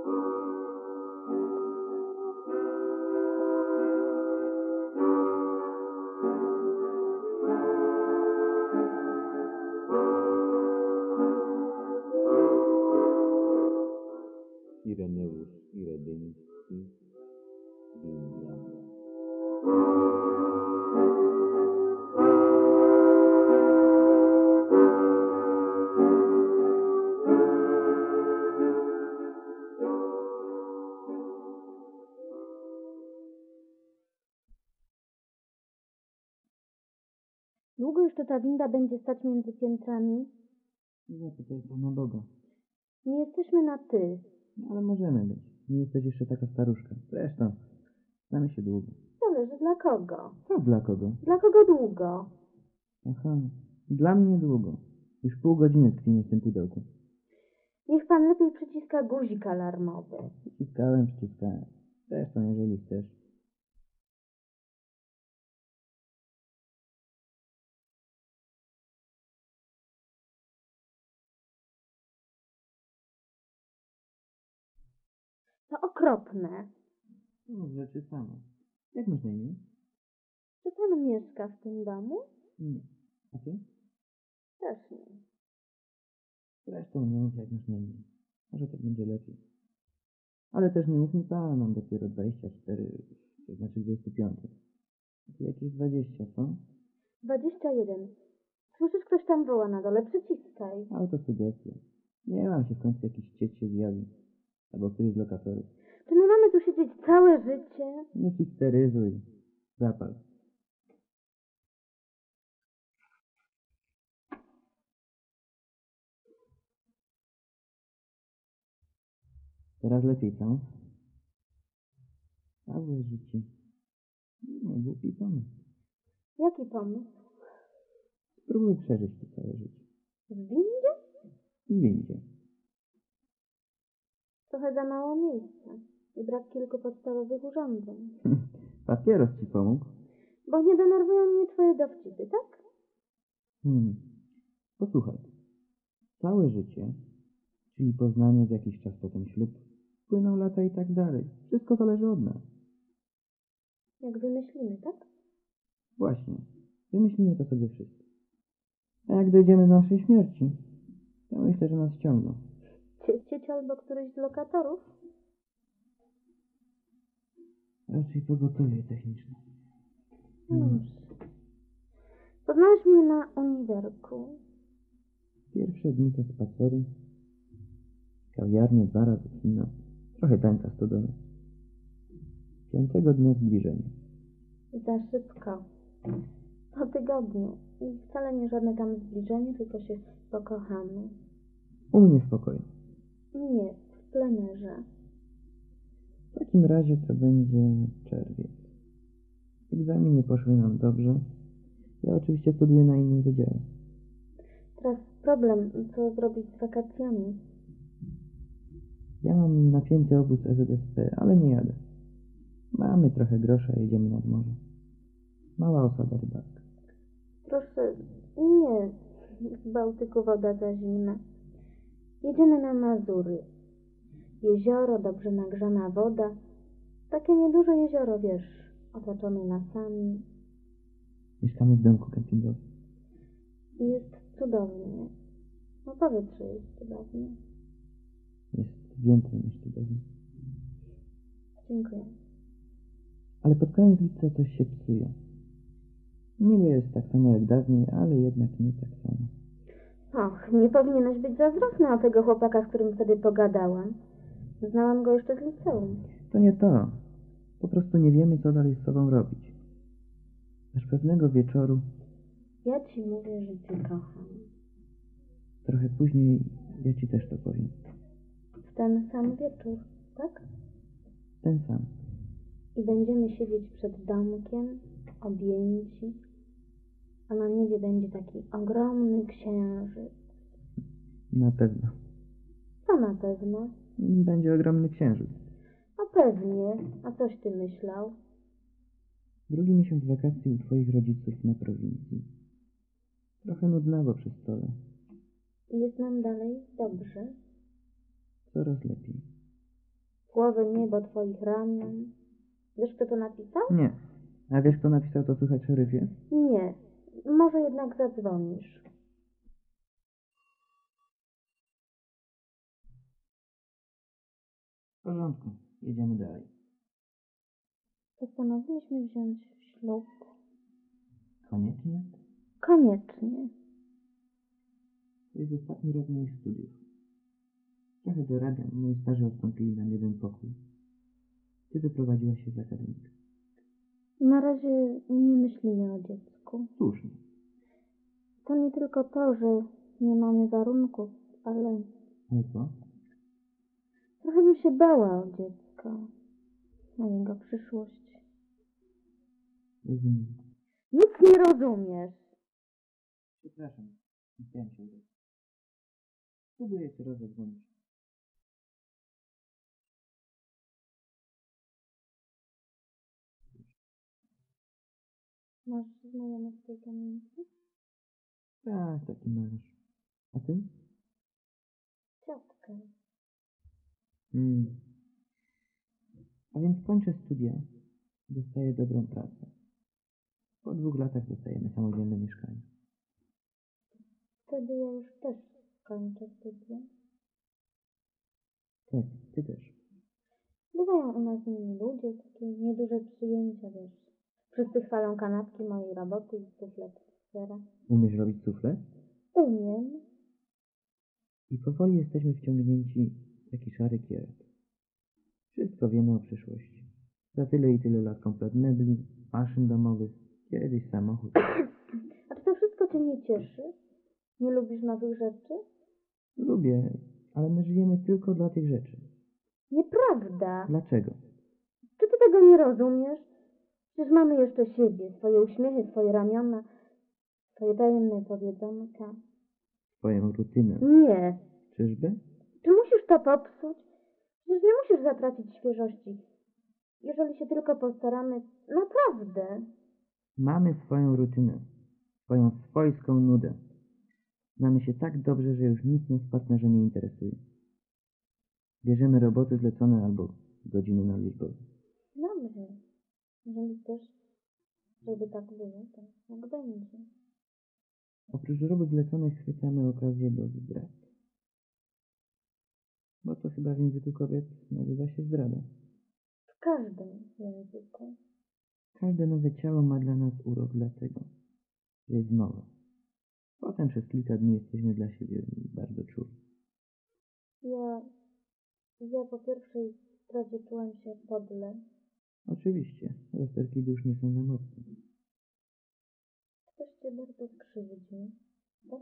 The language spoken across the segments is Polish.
Ireneusz Iredyński, Biblia. Długo jeszcze ta winda będzie stać między piętrami? Nie zapytaj Pana Boga. Nie jesteśmy na ty. No, ale możemy być. Nie jesteś jeszcze taka staruszka. Zresztą, znamy się długo. Zależy dla kogo. Co dla kogo? Dla kogo długo? Aha, dla mnie długo. Już pół godziny tkwimy w tym pudełku. Niech pan lepiej przyciska guzik alarmowy. Przyciskałem. Zresztą, jeżeli chcesz. To okropne. No, rzeczy same. Jak masz na imię? Czy pan mieszka w tym domu? Nie. A ty? Też nie. Zresztą nie mów, jak masz na imię. Może tak będzie lepiej. Ale też nie mów mi Pan, mam dopiero 24, to znaczy 25. A ty jakieś 20, co? 21. Słyszysz, ktoś tam woła na dole. Przyciskaj. Autosugestia. Nie mam się w końcu jakiś cieć się zjawi. Albo któryś z lokatorów. Czy my mamy tu siedzieć całe życie? Nie histeryzuj. Zapal. Teraz lepiej, co? Całe życie. Nie, głupi pomysł. Jaki pomysł? Spróbuj przeżyć to całe życie. W windzie? I windzie. Trochę za mało miejsca. I brak kilku podstawowych urządzeń. Papieros ci pomógł? Bo nie denerwują mnie twoje dowcipy, tak? Posłuchaj. Całe życie, czyli poznanie, w jakiś czas potem ślub, płyną lata i tak dalej. Wszystko zależy od nas. Jak wymyślimy, tak? Właśnie. Wymyślimy to sobie wszyscy. A jak dojdziemy do naszej śmierci, to myślę, że nas ściągną. Cieć albo któryś z lokatorów? Raczej pogotowie techniczne. Dobrze. Poznałeś mnie na uniwerku. Pierwsze dni to spacery, kawiarnie, 2 razy kino, trochę tańca studowe. 5. dnia zbliżenie. Za szybko. Po tygodniu. I wcale nie żadne tam zbliżenie, tylko się pokochamy. U mnie w pokoju. Nie, w plenerze. W takim razie to będzie czerwiec. Egzaminy poszły nam dobrze. Ja oczywiście studiuję na innym wydziale. Teraz problem, co zrobić z wakacjami. Ja mam napięty obóz EZSP, ale nie jadę. Mamy trochę grosza, jedziemy nad morze. Mała osada rybacka. Proszę, nie. W Bałtyku woda za zimna. Jedziemy na Mazury. Jezioro, dobrze nagrzana woda. Takie nieduże jezioro, wiesz, otoczone lasami. Mieszkamy w domku kempingowym. I jest cudownie. No powietrze jest cudownie. Jest więcej niż cudownie. Dziękuję. Ale pod koniec lipca coś się psuje. Niby jest tak samo jak dawniej, ale jednak nie tak samo. Och, nie powinieneś być zazdrosny o tego chłopaka, z którym wtedy pogadałam. Znałam go jeszcze z liceum. To nie to. Po prostu nie wiemy, co dalej z sobą robić. Aż pewnego wieczoru, Ja ci mówię, że cię kocham. trochę później, ja ci też to powiem. W ten sam wieczór, tak? Ten sam. I będziemy siedzieć przed domkiem, objęci, a na niebie będzie taki ogromny księżyc. Na pewno. Co na pewno? Będzie ogromny księżyc. A pewnie. A coś ty myślał? 2. miesiąc wakacji u twoich rodziców na prowincji. Trochę nudnawo przy stole. I jest nam dalej dobrze? Coraz lepiej. głowy, niebo twoich ramion. Wiesz, kto to napisał? Nie. A wiesz, kto napisał to słychać, szeryfie? Nie. Może jednak zadzwonisz. W porządku. Jedziemy dalej. Postanowiliśmy wziąć ślub. Koniecznie? Koniecznie. To jest ostatni rok moich studiów. Trochę dorabiam. Moi starzy odstąpili nam jeden pokój. Ty wyprowadziłaś się z akademika. Na razie nie myślimy o dziecku. Słusznie. To nie tylko to, że nie mamy warunków, ale Ale co? trochę bym się bała o dziecko, o jego przyszłość. Rozumiem. Nic nie rozumiesz. Przepraszam. Nie chciałem się udać. Spróbuję się rozedzwonić. Masz znajomych w tej kamienicy? Tak, taki malarz. A ty? Ciotkę. Hmm. A więc kończę studia. Dostaję dobrą pracę. Po 2 latach dostajemy samodzielne mieszkanie. Wtedy ja już też kończę studia. Tak, ty też. Bywają u nas inni ludzie, takie nieduże przyjęcia, wiesz. Wszyscy chwalą kanapki mojej roboty i suflet z sera. Umiesz robić sufle? Umiem. I powoli jesteśmy wciągnięci w taki szary kierat. Wszystko wiemy o przyszłości. Za tyle i tyle lat komplet mebli, maszyn domowych, kiedyś samochód. A czy to wszystko cię nie cieszy? Nie lubisz nowych rzeczy? Lubię, ale my żyjemy tylko dla tych rzeczy. Nieprawda. Dlaczego? Czy ty tego nie rozumiesz? Przecież mamy jeszcze siebie, swoje uśmiechy, swoje ramiona, swoje tajemne powiedzonka. Swoją rutynę. Nie. Czyżby? Czy musisz to popsuć? Przecież nie musisz zatracić świeżości. Jeżeli się tylko postaramy, naprawdę. Mamy swoją rutynę. Swoją swojską nudę. Znamy się tak dobrze, że już nic nas w partnerze nie interesuje. Bierzemy roboty zlecone albo godziny na liczbę. Dobrze. Jeżeli chcesz, żeby tak było, to jak będzie. Oprócz robót zleconych chwytamy okazję do zdrad. Bo to chyba w języku kobiet nazywa się zdrada. W każdym języku. Każde nowe ciało ma dla nas urok dlatego, że jest nowe. Potem przez kilka dni jesteśmy dla siebie bardzo czuli. Ja po pierwszej zdradzie czułam się podle. Oczywiście, rozterki dusz nie są nam obce. Ktoś cię bardzo skrzywdził, tak?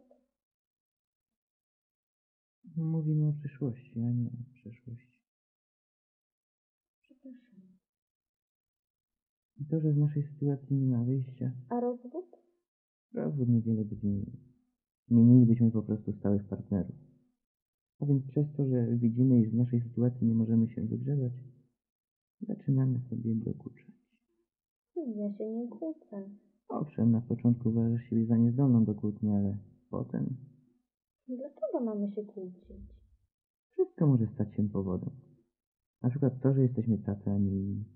Mówimy o przyszłości, a nie o przeszłości. Przepraszam. I to, że z naszej sytuacji nie ma wyjścia, A rozwód? rozwód niewiele by zmienił. Zmienilibyśmy po prostu stałych partnerów. A więc przez to, że widzimy, iż z naszej sytuacji nie możemy się wygrzebać, zaczynamy sobie dokuczać. Ja się nie kłócę. Owszem, na początku uważasz siebie za niezdolną do kłótni, ale potem Dlaczego mamy się kłócić? wszystko może stać się powodem. Na przykład to, że jesteśmy tacy, a nie inni.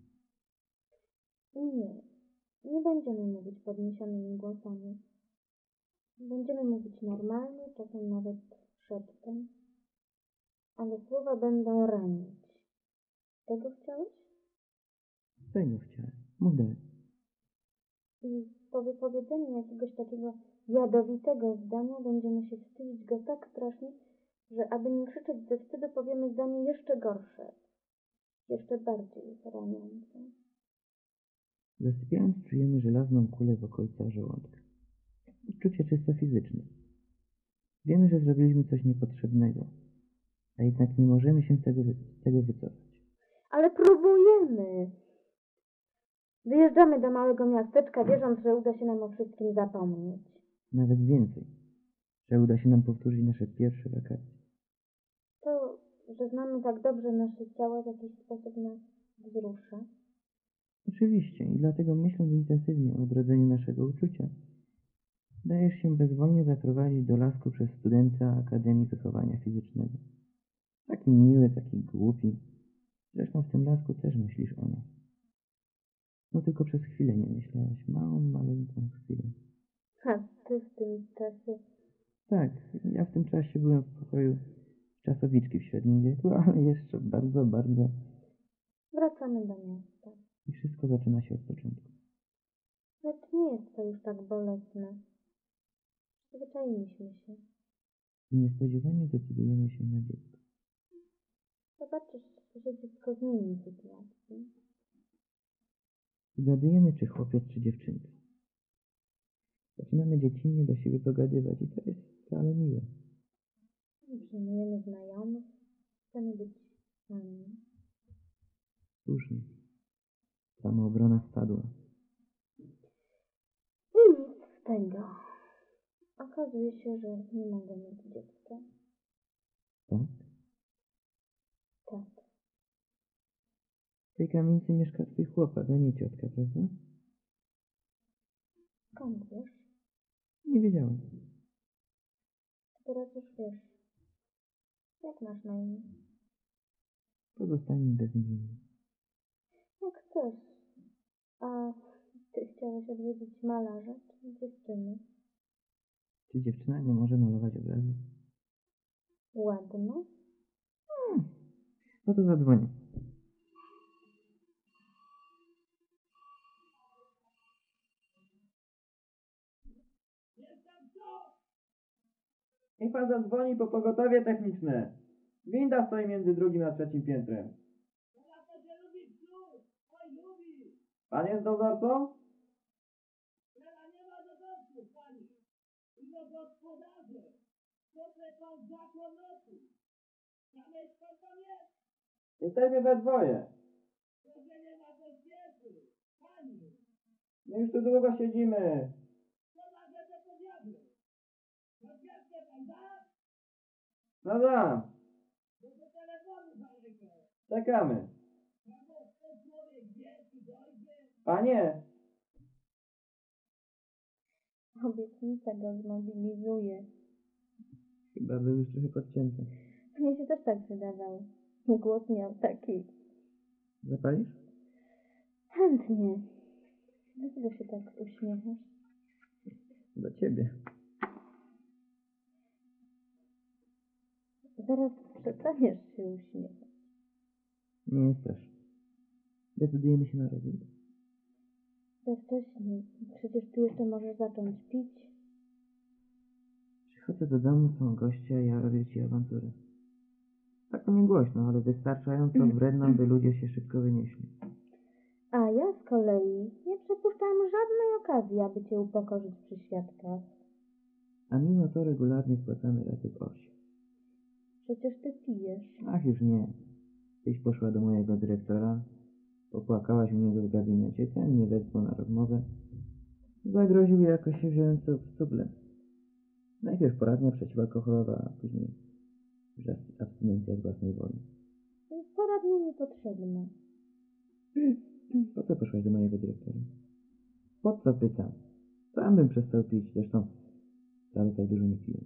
Nie będziemy mówić podniesionymi głosami. Będziemy mówić normalnie, czasem nawet szeptem. Ale słowa będą ranić. Tego chciałeś? Tego chciałem. Mów dalej. I po wypowiedzeniu jakiegoś takiego jadowitego zdania będziemy się wstydzić go tak strasznie, że aby nie krzyczeć ze wstydu, powiemy zdanie jeszcze gorsze. Jeszcze bardziej raniące. Zasypiając czujemy żelazną kulę w okolicach żołądka. Uczucie czysto fizyczne. Wiemy, że zrobiliśmy coś niepotrzebnego, a jednak nie możemy się z tego wycofać. Ale próbujemy. Wyjeżdżamy do małego miasteczka, wierząc, że uda się nam o wszystkim zapomnieć. Nawet więcej, że uda się nam powtórzyć nasze pierwsze wakacje. To, że znamy tak dobrze nasze ciała, w jakiś sposób nas wzrusza. Oczywiście i dlatego myśląc intensywnie o odrodzeniu naszego uczucia, dajesz się bezwolnie zaprowadzić do lasku przez studenta Akademii Wychowania Fizycznego. Taki miły, taki głupi, Zresztą w tym lasku też myślisz o nas. No tylko przez chwilę nie myślałaś. Małą, maleńką chwilę. A ty w tym czasie... Tak, ja w tym czasie byłem w pokoju czasowiczki w średnim wieku, ale jeszcze bardzo, bardzo... Wracamy do miasta. I wszystko zaczyna się od początku. Lecz nie jest to już tak bolesne. Zwyczailiśmy się. I niespodziewanie decydujemy się na dziecko. Zobaczysz, że dziecko zmieni sytuację. Zgadujemy, czy chłopiec, czy dziewczynka. Zaczynamy dziecinnie do siebie pogadywać i to jest wcale miłe. Przyjmujemy znajomych. Chcemy być sami. Słusznie. Samoobrona spadła. I nic z tego. Okazuje się, że nie mogę mieć dziecka. Tak? Tak. W tej kamienicy mieszka twój chłopak, a nie ciotka, prawda? Skąd wiesz? Nie wiedziałem. Teraz już wiesz. Jak masz na imię? Pozostańmy bez imienia. Jak chcesz. A ty chciałeś odwiedzić malarza czy dziewczyny? Czy dziewczyna nie może malować obrazy? Ładno? No to zadzwonię. Niech pan zadzwoni po pogotowie techniczne. Winda stoi między drugim a trzecim piętrem. Pan jest dozorcą? Jesteśmy we dwoje. My już tu długo siedzimy. No da. Czekamy. Panie, Obietnica go zmobilizuje. chyba był już trochę podcięty. Mnie się też tak wydawało. Głos miał taki. Zapalisz? Chętnie. Dlaczego się tak uśmiechasz? Do ciebie. Zaraz przestaniesz się uśmiechać. Nie jest też. Decydujemy się na rozwód. Za wcześnie. Przecież ty jeszcze możesz zacząć pić. Przychodzę do domu, są goście, a ja robię ci awanturę. Tak to nie głośno, ale wystarczająco wredną, by ludzie się szybko wynieśli. A ja z kolei nie przepuszczam żadnej okazji, aby cię upokorzyć przy świadkach. A mimo to regularnie spłacamy raty w orsie. Przecież ty pijesz. Ach, już nie. Tyś poszła do mojego dyrektora, popłakałaś u niego w gabinecie, ten nie wezwał na rozmowę. Zagroził jakoś się wziąć w stuble. Najpierw poradnia przeciwalkoholowa, a później abstynencja z własnej woli. Poradnie niepotrzebne. Po co poszłaś do mojego dyrektora? Po co, pytam? Sam bym przestał pić, zresztą wcale tak dużo nie piłem.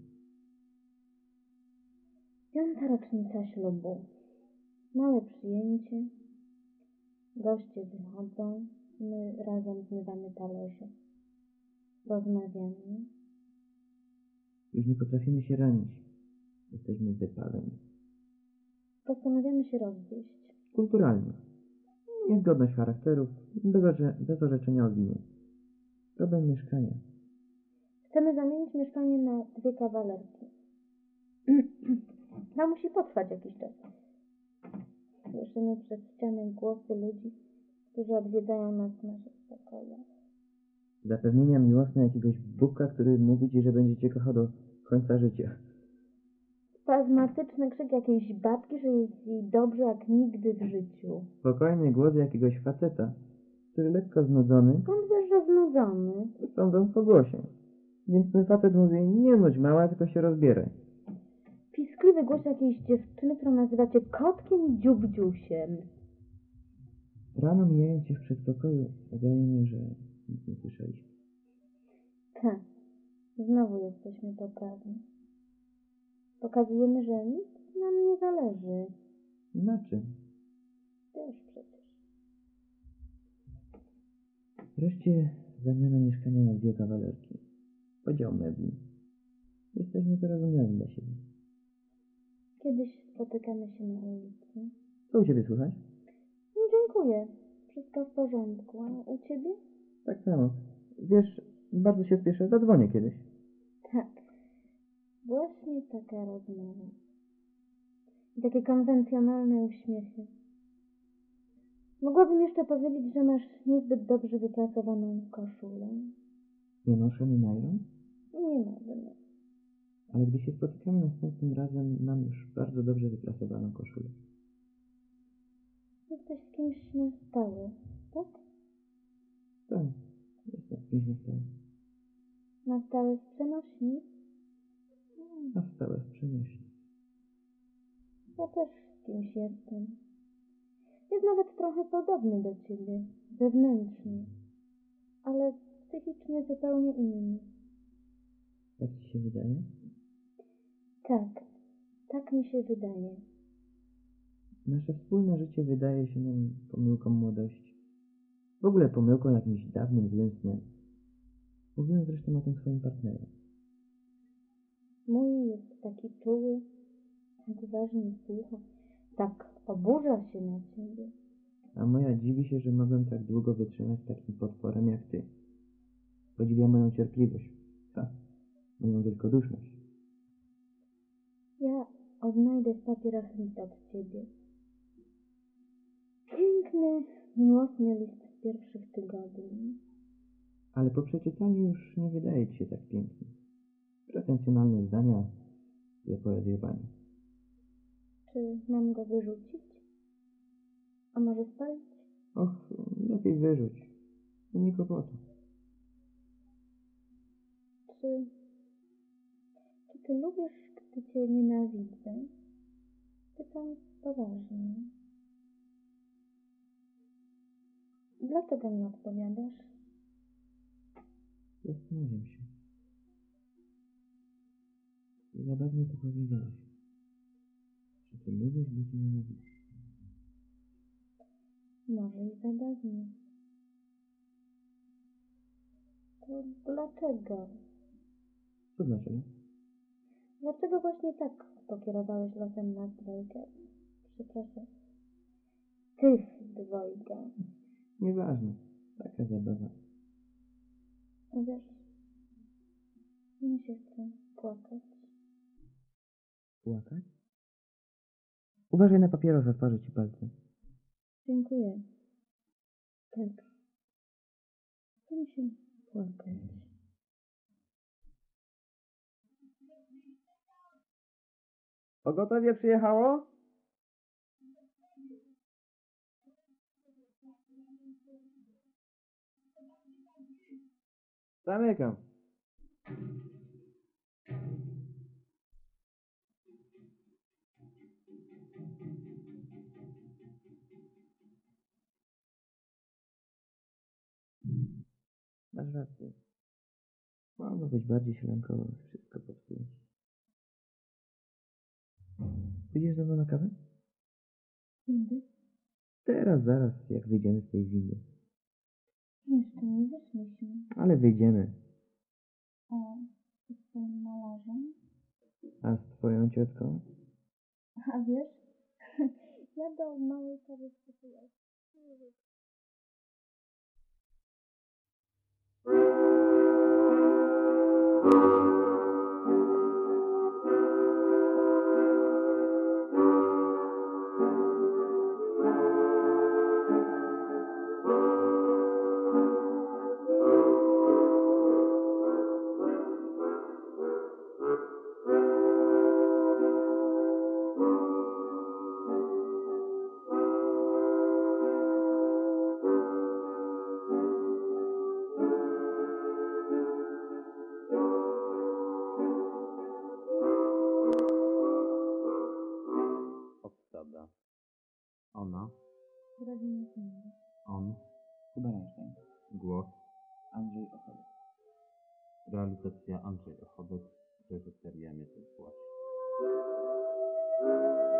5. rocznica ślubu. Małe przyjęcie. Goście wychodzą. My razem zmywamy talerze. Rozmawiamy. Już nie potrafimy się ranić. Jesteśmy wypaleni. Postanawiamy się rozwieść. Kulturalnie. Niezgodność charakterów, bez orzeczenia o winie. Problem mieszkania. Chcemy zamienić mieszkanie na 2 kawalerki. To musi potrwać jakiś czas. Słyszymy przez ścianę głosy ludzi, którzy odwiedzają nas w naszych pokojach. Zapewnienia miłosne jakiegoś Bóbka, który mówi ci, że będzie cię kochał do końca życia. Spazmatyczny krzyk jakiejś babki, że jest jej dobrze jak nigdy w życiu. Spokojny głos jakiegoś faceta, który lekko znudzony, Skąd wiesz, że znudzony? sądząc po głosie. Więc ten facet mówi, nie nudź mała, tylko się rozbieraj. Piskliwy głos jakiejś dziewczyny, którą nazywacie kotkiem i dziubdziusiem. Rano mijając się w przedpokoju, wydaje mi, że nic nie słyszeliśmy. Tak, znowu jesteśmy poprawni. Pokazujemy, że nic nam nie zależy. Na czym? Wiesz przecież. Wreszcie zamiana mieszkania na 2 kawalerki. Podział mebli. Jesteśmy wyrozumiali dla siebie. Kiedyś spotykamy się na ulicy. Co u ciebie słychać? No, dziękuję. Wszystko w porządku. A u ciebie? Tak samo. Wiesz, bardzo się spieszę, zadzwonię kiedyś. Tak. Właśnie taka rozmowa. I takie konwencjonalne uśmiechy. Mogłabym jeszcze powiedzieć, że masz niezbyt dobrze wypracowaną koszulę. Nie noszę nylon? Nie mogę. Ale gdy się spotykamy następnym razem, mam już bardzo dobrze wyprasowaną koszulę. Jesteś z kimś na stałe, tak? Tak, jestem z kimś na stałe. Na stałe z przenośni? Na stałe w przenośni. Ja też z kimś jestem. Jest nawet trochę podobny do ciebie, zewnętrznie, ale psychicznie zupełnie inny. Tak ci się wydaje? Tak, tak mi się wydaje. Nasze wspólne życie wydaje się nam pomyłką młodości. W ogóle pomyłką jakimś dawnym, złym snem. Mówiłem zresztą o tym swoim partnerem. Mój jest taki czuły, tak uważnie słucha, tak oburza się na ciebie. A moja dziwi się, że mogłem tak długo wytrzymać z takim potworem jak ty. Podziwia moją cierpliwość. Moją wielkoduszność. Ja odnajdę w papierach list od ciebie. Piękny, miłosny list z pierwszych tygodni. Ale po przeczytaniu już nie wydaje ci się tak piękny. Pretensjonalne zdania, poezjowanie. Czy mam go wyrzucić? A może spalić? Och, lepiej wyrzuć. To nie kłopotu. Czy ty lubisz, gdy cię nienawidzę? Pytam poważnie. Dlaczego nie odpowiadasz? Zastanawiam się. Zabawnie to powiedziałeś. Czy ty lubisz być nienawidzony? Może i zabawnie. To dlaczego? Co dlaczego? Dlaczego właśnie tak pokierowałeś losem nas dwojga? Przepraszam. Tych dwojga. Nieważne. Taka zabawa. A wiesz, mi się chce płakać. Płakać? Uważaj na papierosa, twarzy ci palce. Dziękuję. Tak. Chce mi się płakać. Pogotowie przyjechało? Zamykam. Masz rację. Mogło być bardziej sielankowo, wszystko popsułeś. Pójdziesz ze mną na kawę? Kiedy? Teraz, zaraz, jak wyjdziemy z tej windy. Jeszcze nie wyszliśmy. Ale wyjdziemy. A z twoim malarzem? A z twoją ciotką? A wiesz, ja do małej kawy wstydzę. Obsada. Ona, Robimy filmy. on, Kuba Reinstein. głos, Andrzej Ochadek. realizacja Andrzej Ochobek, reżyseria Mieczysław.